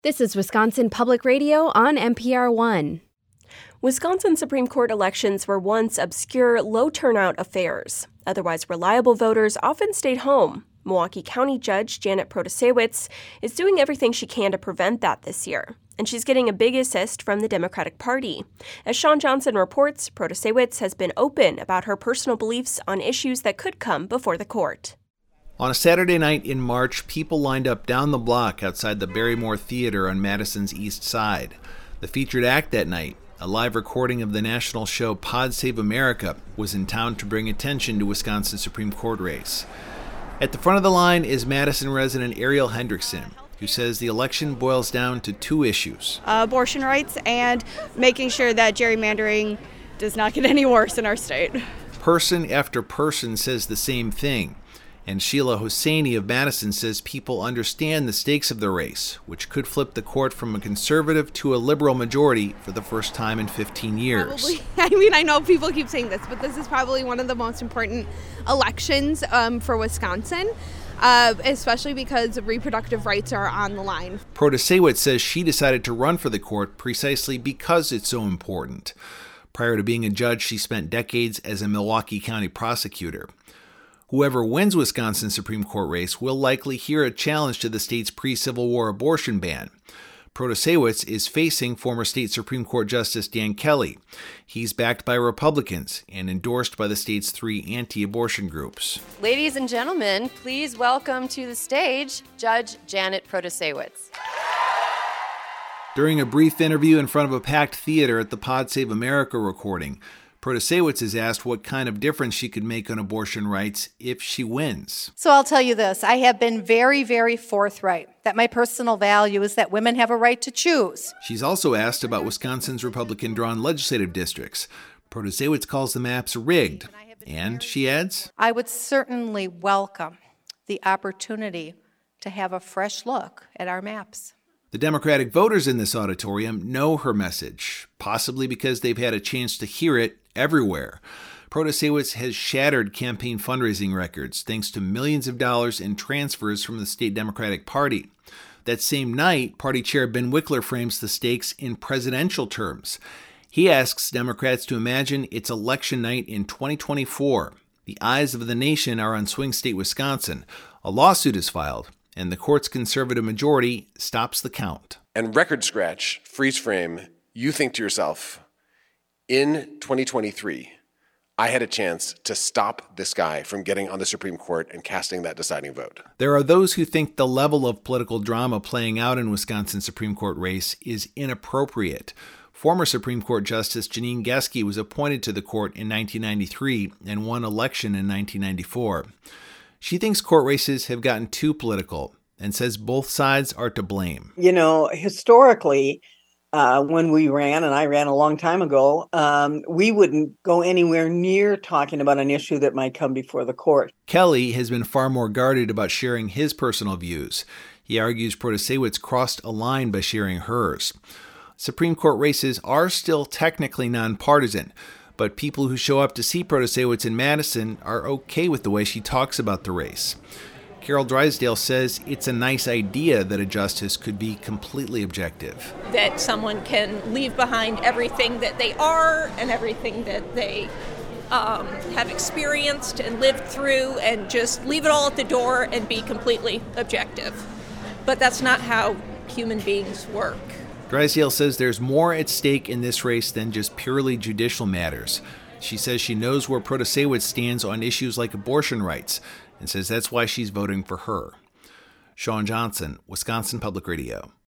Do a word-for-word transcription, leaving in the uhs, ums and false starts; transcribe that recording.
This is Wisconsin Public Radio on N P R one. Wisconsin Supreme Court elections were once obscure, low-turnout affairs. Otherwise reliable voters often stayed home. Milwaukee County Judge Janet Protasiewicz is doing everything she can to prevent that this year, and she's getting a big assist from the Democratic Party. As Sean Johnson reports, Protasiewicz has been open about her personal beliefs on issues that could come before the court. On a Saturday night in March, people lined up down the block outside the Barrymore Theater on Madison's east side. The featured act that night, a live recording of the national show Pod Save America, was in town to bring attention to Wisconsin's Supreme Court race. At the front of the line is Madison resident Ariel Hendrickson, who says the election boils down to two issues. Uh, abortion rights and making sure that gerrymandering does not get any worse in our state. Person after person says the same thing. And Sheila Hosseini of Madison says people understand the stakes of the race, which could flip the court from a conservative to a liberal majority for the first time in fifteen years. Probably. I mean, I know people keep saying this, but this is probably one of the most important elections um, for Wisconsin, uh, especially because reproductive rights are on the line. Protasiewicz says she decided to run for the court precisely because it's so important. Prior to being a judge, she spent decades as a Milwaukee County prosecutor. Whoever wins Wisconsin's Supreme Court race will likely hear a challenge to the state's pre-Civil War abortion ban. Protasiewicz is facing former state Supreme Court Justice Dan Kelly. He's backed by Republicans and endorsed by the state's three anti-abortion groups. Ladies and gentlemen, please welcome to the stage Judge Janet Protasiewicz. During a brief interview in front of a packed theater at the Pod Save America recording, Protasiewicz is asked what kind of difference she could make on abortion rights if she wins. So I'll tell you this. I have been very, very forthright that my personal value is that women have a right to choose. She's also asked about Wisconsin's Republican-drawn legislative districts. Protasiewicz calls the maps rigged. And, she adds, I would certainly welcome the opportunity to have a fresh look at our maps. The Democratic voters in this auditorium know her message, possibly because they've had a chance to hear it everywhere. Protasiewicz has shattered campaign fundraising records thanks to millions of dollars in transfers from the state Democratic Party. That same night, Party Chair Ben Wickler frames the stakes in presidential terms. He asks Democrats to imagine it's election night in twenty twenty-four. The eyes of the nation are on swing state Wisconsin. A lawsuit is filed, and the court's conservative majority stops the count. And record scratch, freeze frame, you think to yourself, in twenty twenty-three, I had a chance to stop this guy from getting on the Supreme Court and casting that deciding vote. There are those who think the level of political drama playing out in Wisconsin's Supreme Court race is inappropriate. Former Supreme Court Justice Janine Geske was appointed to the court in nineteen ninety-three and won election in nineteen ninety-four. She thinks court races have gotten too political and says both sides are to blame. You know, historically, uh, when we ran, and I ran a long time ago, um, we wouldn't go anywhere near talking about an issue that might come before the court. Kelly has been far more guarded about sharing his personal views. He argues Protasiewicz crossed a line by sharing hers. Supreme Court races are still technically nonpartisan, but people who show up to see Protasiewicz in Madison are okay with the way she talks about the race. Carol Drysdale says it's a nice idea that a justice could be completely objective. That someone can leave behind everything that they are and everything that they um, have experienced and lived through and just leave it all at the door and be completely objective. But that's not how human beings work. Drysdale says there's more at stake in this race than just purely judicial matters. She says she knows where Protasiewicz stands on issues like abortion rights and says that's why she's voting for her. Sean Johnson, Wisconsin Public Radio.